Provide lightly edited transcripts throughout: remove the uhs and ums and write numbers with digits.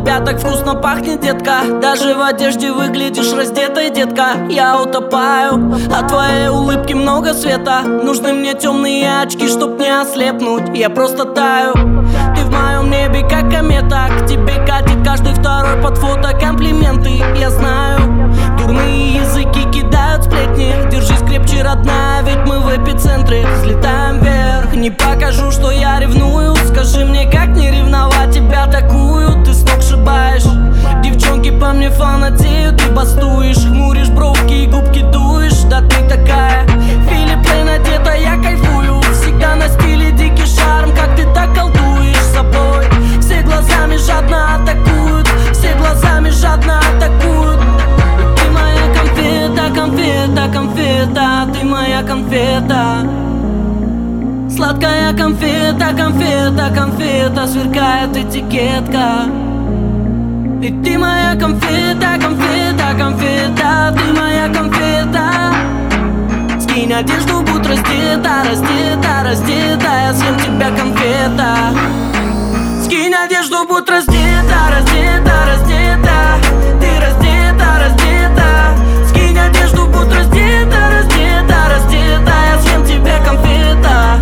тебя так вкусно пахнет, детка. Даже в одежде выглядишь раздетой, детка. Я утопаю, от твоей улыбки много света. Нужны мне темные очки, чтоб не ослепнуть. Я просто таю, ты в моем небе как комета. К тебе катит каждый второй под фото комплименты. Я знаю, дурные языки кидают сплетни. Держись крепче, родная, ведь мы в эпицентре. Взлетаем вверх, не покажу, что я ревную. Скажи мне, как не ревновать тебя такую? Ты с ног шибаешь, девчонки по мне фанатеют. Ты бастуешь, хмуришь бровки и губки дуешь. Да ты такая Филипп Лейн одета, я кайфую. Всегда на стиле дикий шарм, как ты так колдуешь собой. Все глазами жадно атакуют, все глазами жадно атакуют. Ты моя конфета, конфета, конфета, ты моя конфета. Сладкая конфета, конфета, конфета, сверкает этикетка. И ты моя конфета, конфета, конфета, ты моя конфета. Скинь одежду, будь раздета, раздета, раздета, я съем тебя, конфета. Скинь одежду, будь раздета, раздета, раздета, ты раздета, раздета. Скинь одежду, будь раздета, раздета, раздета, я съем тебя, конфета.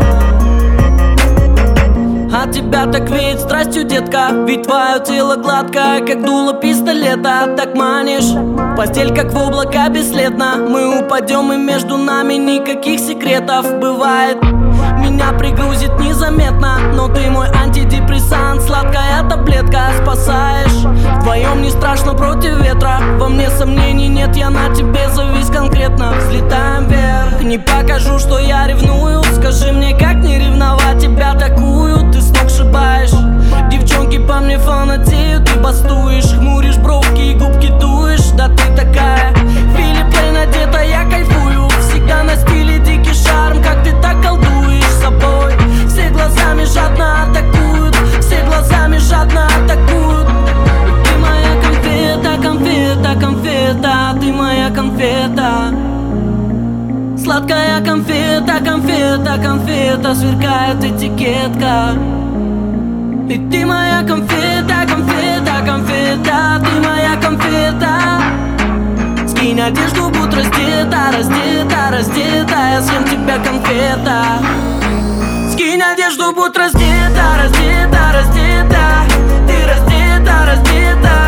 От тебя так веет страстью, детка. Ведь твое тело гладкое, как дуло пистолета. Так манишь, постель как в облака бесследно. Мы упадем, и между нами никаких секретов. Бывает, меня пригрузит незаметно, но ты мой антидепрессант, сладкая таблетка. Спасаешь, вдвоем не страшно против ветра. Во мне сомнений нет, я на тебе завис конкретно. Взлетаем вверх, не покажу, что я ревную. Скажи мне, как не ревновать тебя такую? Ты с ног шибаешь, девчонки по мне фанатеют. Ты бастуешь, хмуришь бровки и губки дуешь. Да ты такая Филипп Лейн одета, я кайфую. Всегда на стиле дикий шарм, как ты так колдуешь собой. Все глазами жадно атакуют, все глазами жадно атакуют. Ты моя конфета, конфета, конфета, ты моя конфета. Сладкая конфета, конфета, конфета, сверкает этикетка. И ты моя конфета, конфета, конфета, ты моя конфета. Скинь одежду, будь раздета, раздета, раздета, я съем тебя, конфета. Скинь одежду, будь раздета, раздета, раздета, ты раздета, раздета.